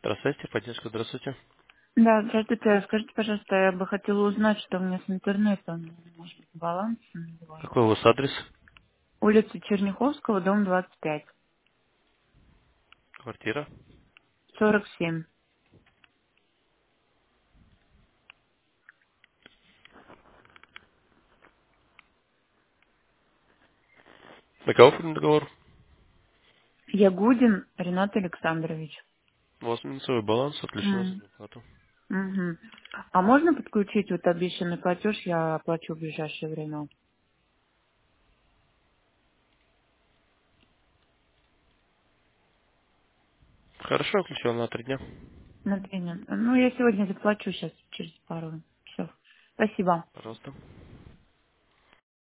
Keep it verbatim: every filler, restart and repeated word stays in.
Здравствуйте, поддержка, здравствуйте. Да, здравствуйте. Скажите, пожалуйста, я бы хотела узнать, что у меня с интернетом, может быть, баланс нулевой. Какой у вас адрес? Улица Черняховского, дом двадцать пять, Квартира? сорок семь. На кого оформлен договор? Ягудин Ренат Александрович. У вас минусовой баланс, отключено за М, неуплату. мгм. А можно подключить вот обещанный платеж, я оплачу в ближайшее время? Хорошо, отключил на три дня. На три дня. Ну, я сегодня заплачу сейчас, через пару часов. Спасибо. Пожалуйста.